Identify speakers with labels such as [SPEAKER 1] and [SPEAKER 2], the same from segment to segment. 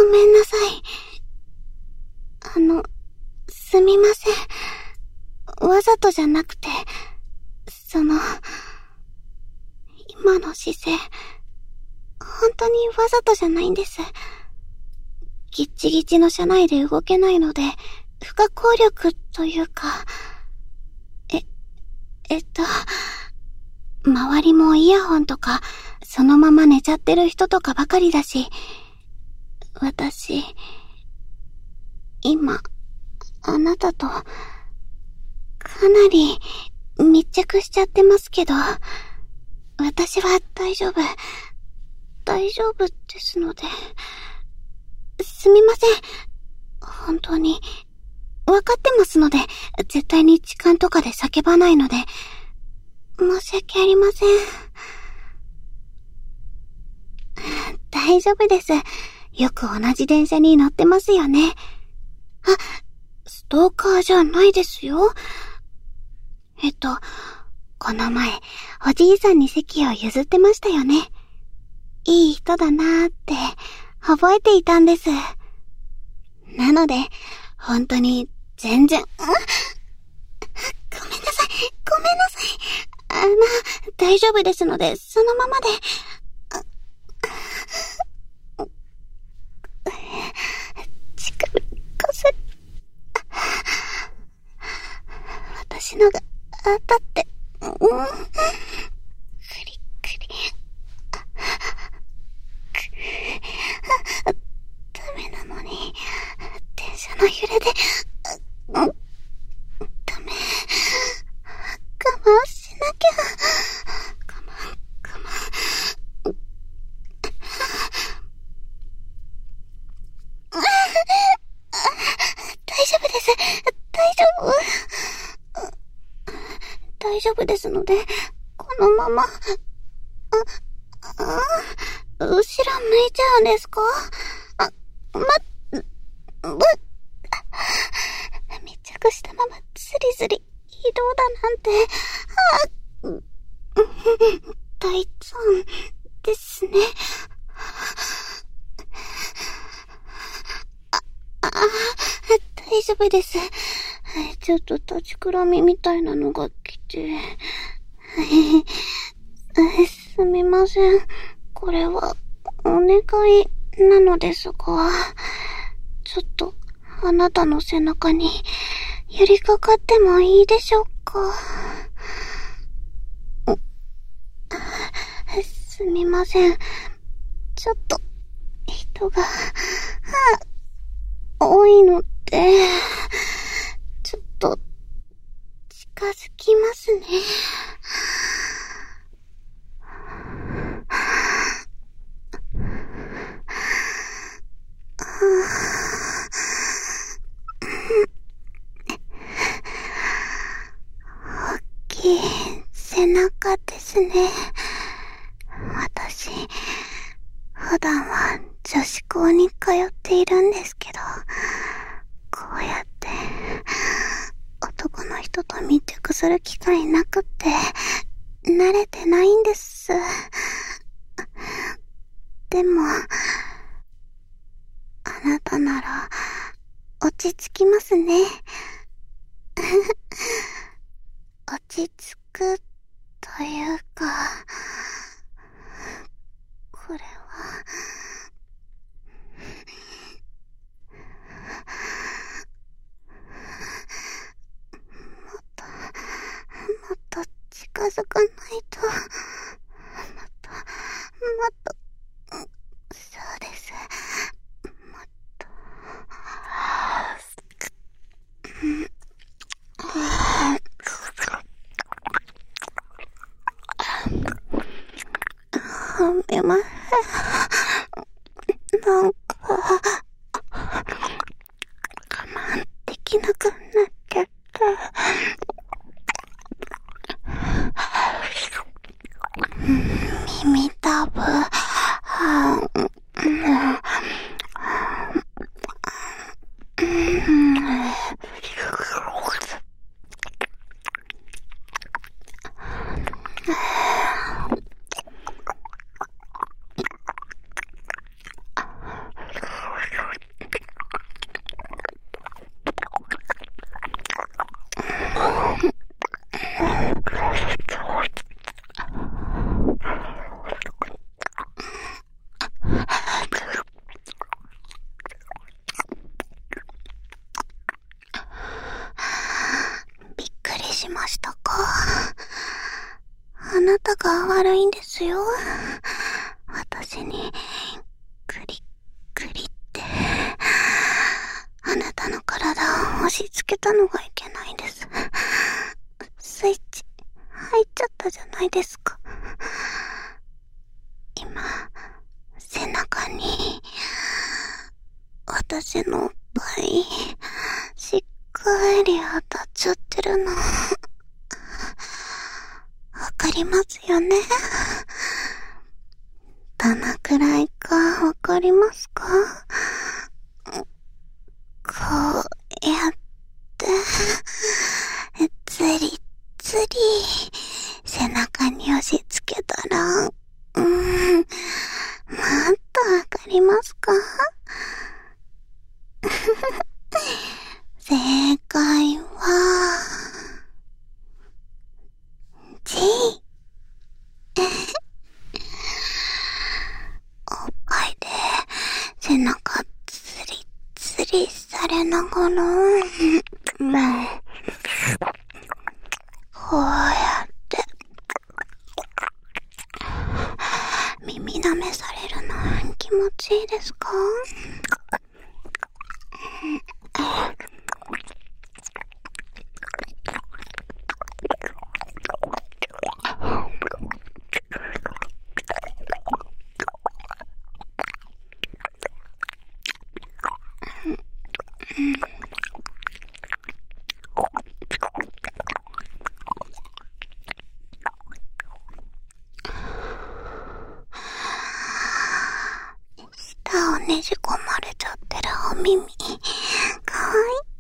[SPEAKER 1] めんなさい。すみません。わざとじゃなくて、今の姿勢、本当にわざとじゃないんです。ギッチギチの車内で動けないので、不可抗力というか、周りもイヤホンとか、そのまま寝ちゃってる人とかばかりだし、私、今、あなたと、かなり密着しちゃってますけど、私は大丈夫ですので、すみません。本当に、わかってますので、絶対に痴漢とかで叫ばないので、申し訳ありません。大丈夫です。よく同じ電車に乗ってますよね。あ、ストーカーじゃないですよ。この前、おじいさんに席を譲ってましたよね。いい人だなーって、覚えていたんです。なので、本当に、全然、ごめんなさい。大丈夫ですので、そのままで、近くこする。私のが当たって、クリクリ。ダメなのに、電車の揺れで、ダメ。我慢しなきゃ。我慢。大丈夫です。大丈夫ですので、このまま、後ろ向いちゃうんですか？密着したままスリスリ移動だなんて、大惨ですね。大丈夫です。ちょっと立ちくらみみたいなのが来て。すみません。これはお願いなのですが、ちょっとあなたの背中に寄りかかってもいいでしょうか。すみません。ちょっと人が多いので、ちょっと近づきますね。大きい背中ですね。私、普段は女子校に通っているんですけど、こうやって男の人と密着する機会なくって慣れてないんです。でも、あなたなら落ち着きますね。落ち着くというか、これはもっと近づかないと。もっと、そうです。もっと。すみません。なんか、我慢できなくなっちゃった。耳たぶ、 しましたか？あなたが悪いんですよ。私に、グリグリって。あなたの体を押し付けたのがいけないんです。スイッチ、入っちゃったじゃないですか。今、背中に、私のおっぱい、しっかり当たっちゃってるの。わかりますよね？どのくらいかわかりますか？こうやって、つりつり、背中に押し付けたら、もっとわかりますか？正解は、G。おっぱいで背中つりつりされながら、こうやって、耳舐めされるの気持ちいいですか？舌をねじ込まれちゃってるお耳、かわ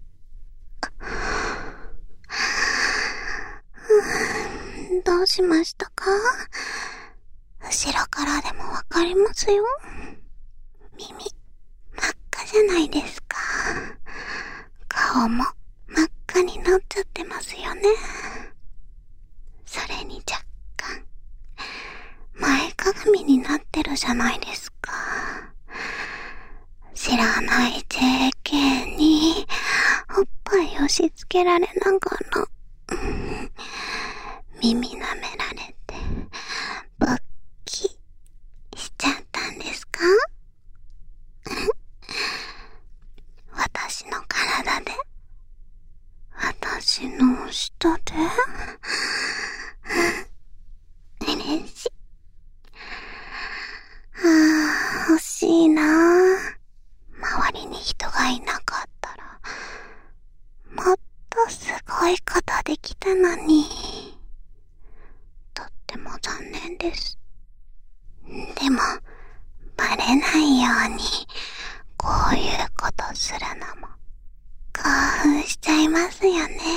[SPEAKER 1] いい。どうしましたか？後ろからでもわかりますよ。耳、真っ赤じゃないですか。顔も真っ赤になっちゃってますよね。それに若干、前かがみになってるじゃないですか。知らない JK におっぱい押し付けられながら、耳舐められて勃起しちゃったんですか？私の体で、私の舌で、嬉しい。欲しいなぁ。周りに人がいなかったら、もっとすごいことできたのに。とっても残念です。でも、バレないように、こういうことするのも、興奮しちゃいますよね。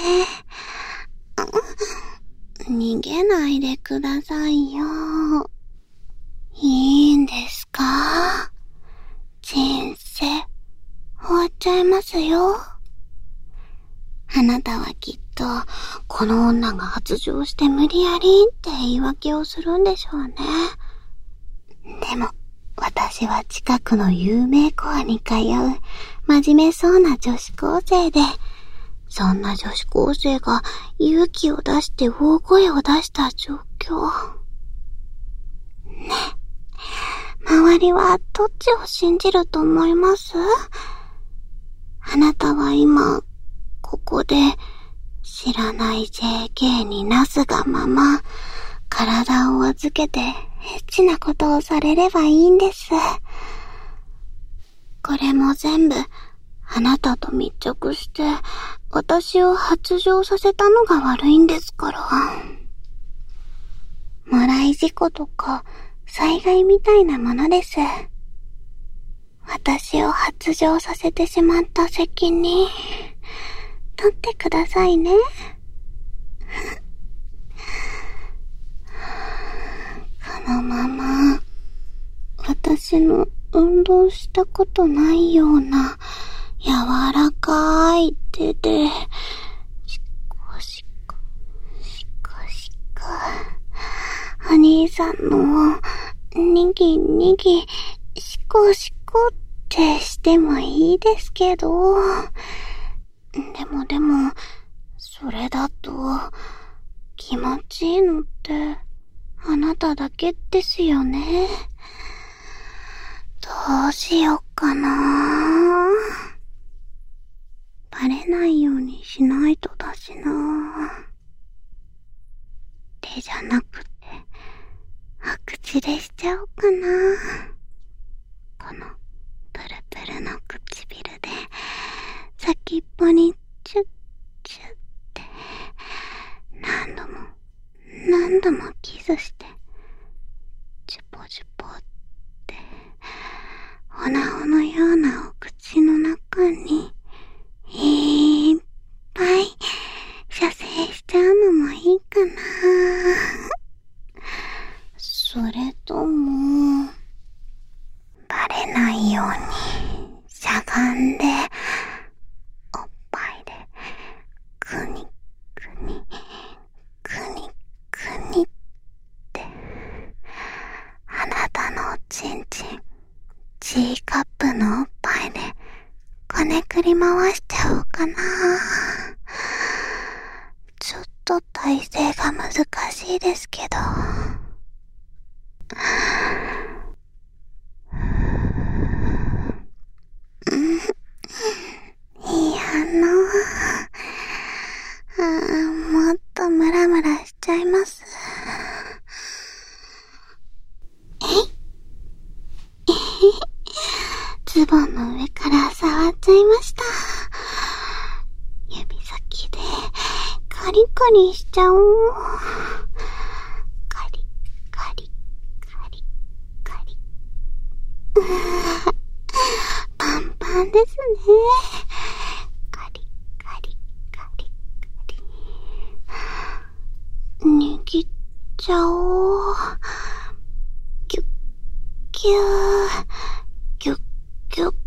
[SPEAKER 1] 逃げないでくださいよ。いいんですか？人生、終わっちゃいますよ。あなたはきっと、この女が発情して無理やりって言い訳をするんでしょうね。でも、私は近くの有名校に通う真面目そうな女子高生で、そんな女子高生が勇気を出して大声を出した状況。ね、周りはどっちを信じると思います？あなたは今、ここで知らない JK になすがまま、体を預けてエッチなことをされればいいんです。これも全部、あなたと密着して、私を発情させたのが悪いんですから。もらい事故とか、災害みたいなものです。私を発情させてしまった責任、取ってくださいね。このまま、私の運動したことないような柔らかい手で、しこしこ、しこしこ、お兄さんのにぎにぎ、しこしこってしてもいいですけど、でも、それれだと、気持ちいいのって、あなただけですよね。どうしよっかな。バレないようにしないとだしな。手じゃなくて、口でしちゃおうかな。この、プルプルの唇で、先っぽにチュッチュッって、何度もキスして、チュポチュポって、おなほのようなお口の中に、いっぱい射精しちゃうのもいいかな。それとも、バレないようにしゃがんで、おっぱいで、くにくに、くにくにって、あなたのおちんちん、G カップのおっぱいで、こねくり回しちゃおうかな。ちょっと体勢が難しいですけど。いい反応。もっとムラムラしちゃいます。ズボンの上から触っちゃいました。指先でカリカリしちゃおう。カリカリカリカリ。パンパンですね。カリカリカリカリ。握っちゃおう。ギュッギューギュッギュッ。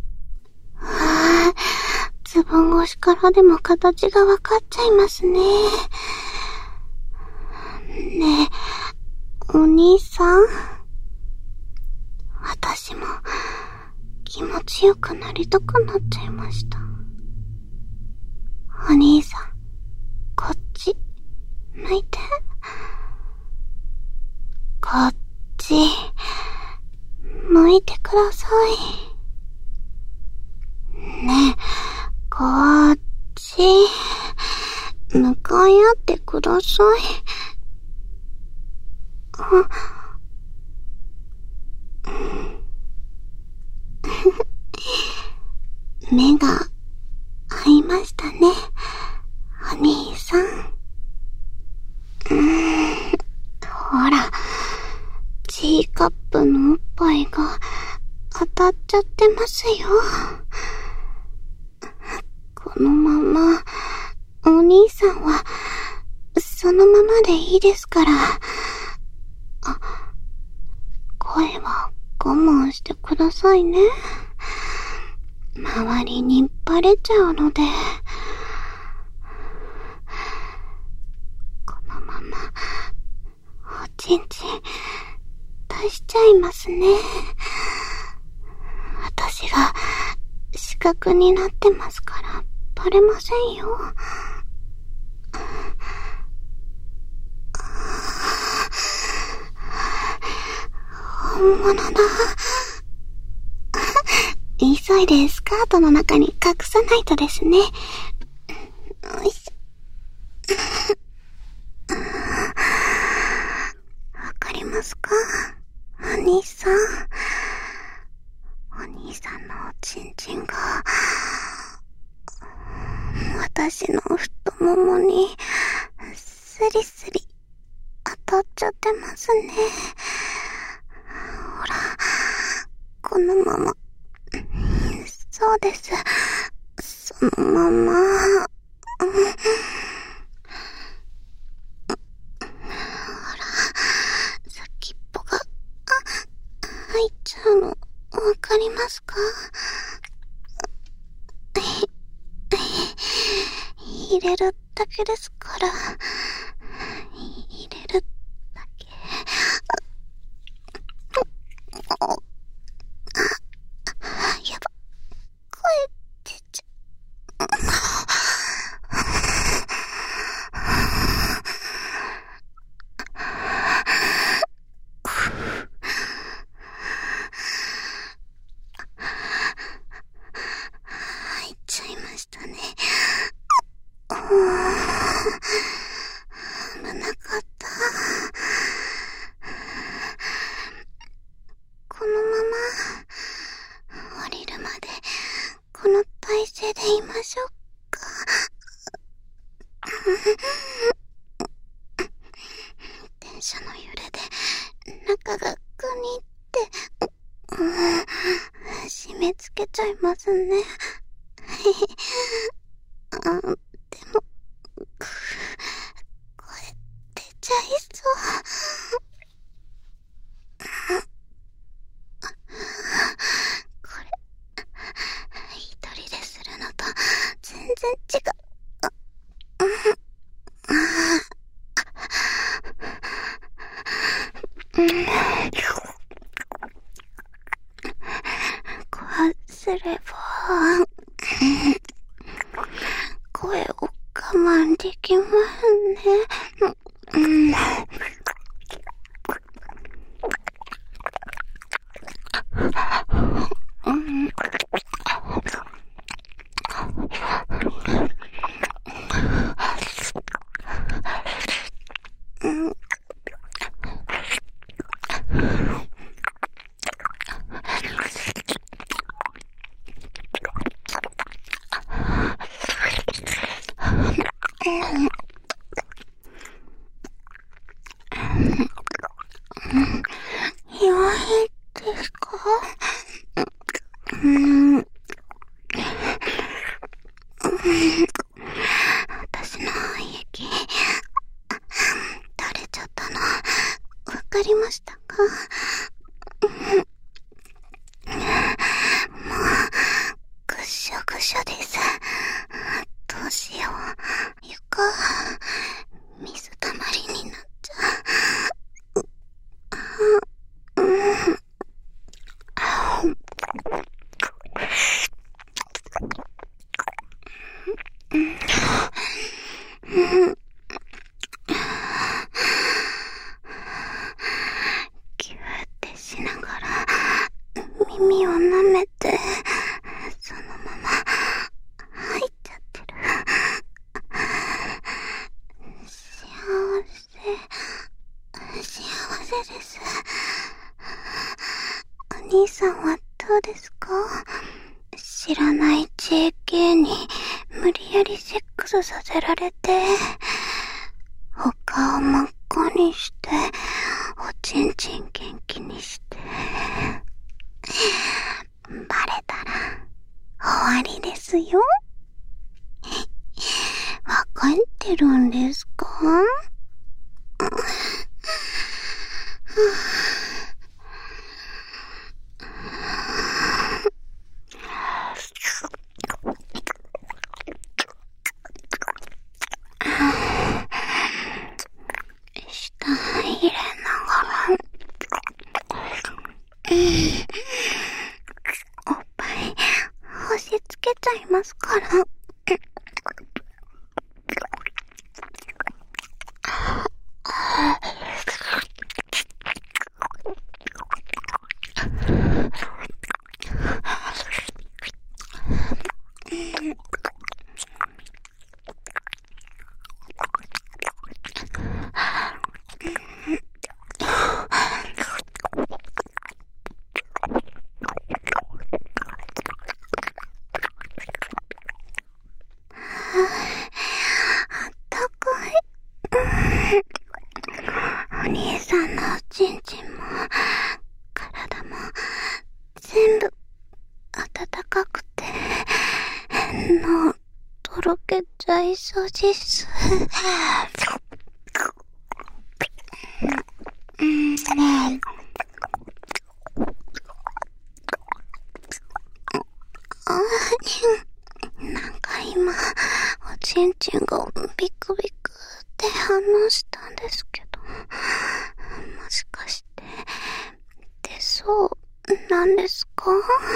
[SPEAKER 1] ズボン越しからでも形がわかっちゃいますね。ねえ、お兄さん。私も気持ちよくなりたくなっちゃいました。お兄さん、こっち、向いて。こっち、向いてください。ねえ、こっち、向かい合ってください。目が合いましたね、お兄さん。ほら、G カップのおっぱいが当たっちゃってますよ。このまま、お兄さんは、そのままでいいですから。声は我慢してくださいね。周りにバレちゃうので。このまま、おちんちん、出しちゃいますね。私が、死角になってますから、バレませんよ。本物だ。急いでスカートの中に隠さないとですね。よいしょ。わかりますか？お兄さん。お兄さんのおちんちんが、私の太ももに、スリスリ、当たっちゃってますね。ほら、このまま。そうです。そのまま。ほら、先っぽが、入っちゃうの、わかりますか？入れるだけですから。入れるだけ。やば。声出ちゃう。 危なかった。このまま降りるまでこの体勢でいましょうか。電車の揺れで中がグニって締め付けちゃいますね。でも声出ちゃいそう。これ一人でするのと全然違う。こうすれば声を我慢できますね。弱いですか？私の鼻液垂れちゃったのわかりましたか？もうぐっしょぐしょです。どうしよう。床水たまりになっちゃう。キューってしながら耳を舐めてそのまま入っちゃってる。幸せです。お兄さんはどうですか？知らない JK に無理やりセックスさせられて、お顔真っ赤にして、おちんちん元気にして、バレたら終わりですよ。わかってるんですか？舌入れながらおっぱい押し付けちゃいますから。お兄さんのおちんちんも体も全部温かくて脳とろけちゃいそうです。なんか今おちんちんがビクビクって反応したんですけど、もしかして出そうなんですか？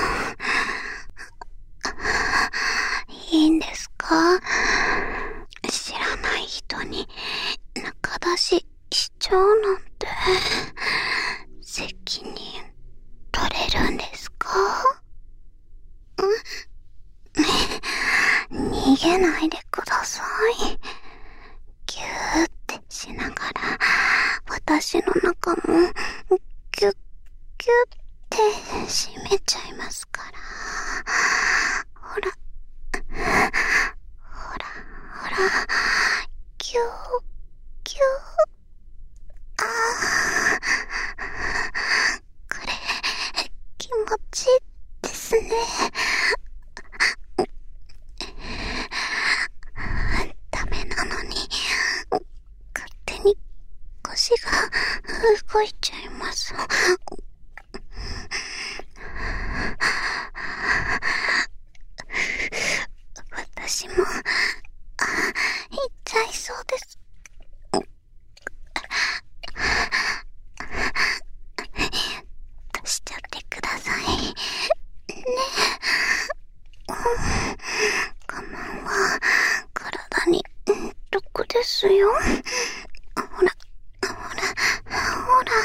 [SPEAKER 1] いいんですか？知らない人に仲出ししちゃうなんて責任取れるんですか？逃げないないでください。ギューってしながら、私の中も、ギュッギュッって閉めちゃいますから。ほら、ほら、ほら、ギュー、ギュー。ああ、これ、気持ちいいですね。ダメなのに、勝手に腰が動いちゃいます。私も、行っちゃいそうです。出しちゃってください。ねえ。我慢は、体に毒ですよ。ほら、ほら、ほら。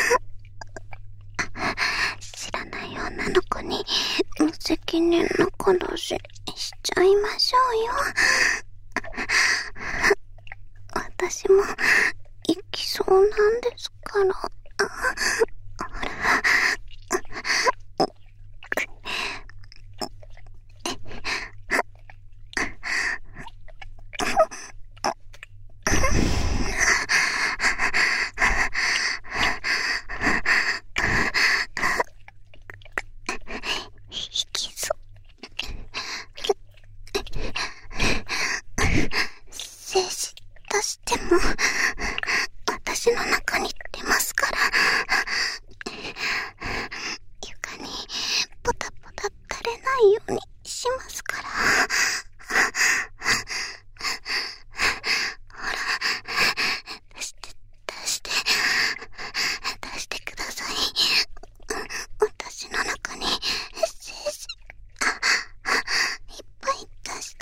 [SPEAKER 1] 知らない女の子に無責任な殺ししちゃいましょうよ。私も行きそうなんですから。精子出しても私の中に出ますから。床にポタポタ垂れないようにしますから。ほら、出してください。私の中に精子いっぱい出して。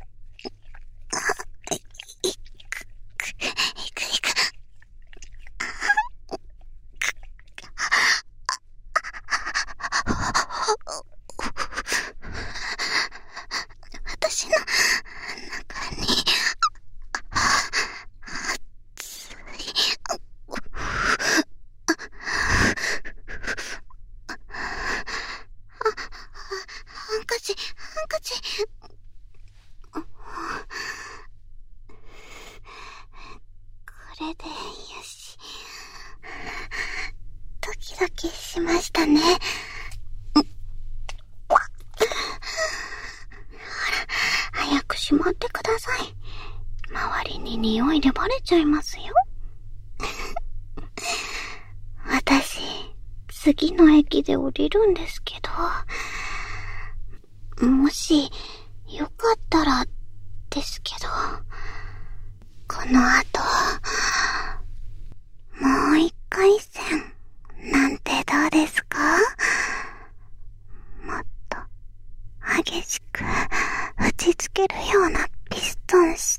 [SPEAKER 1] 私の中に熱いハンカチこれでよし。ドキドキしましたね。ほら、早くしまってください。周りに匂いでバレちゃいますよ。私、次の駅で降りるんですけど、もしよかったらですけど、この後、もう一回戦なんてどうですか？もっと激しく打ちつけるようなピストンして、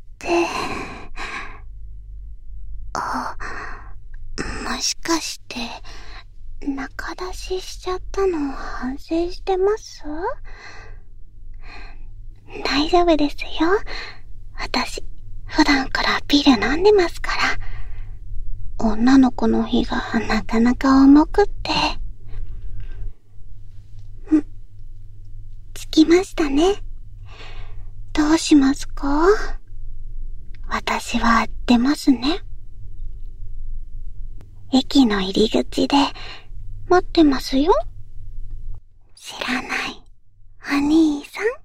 [SPEAKER 1] もしかして中出ししちゃったのを反省してます？大丈夫ですよ。私、普段からビール飲んでますから。女の子の日がなかなか重くって。着きましたね。どうしますか？私は出ますね。駅の入り口で待ってますよ。知らないお兄さん。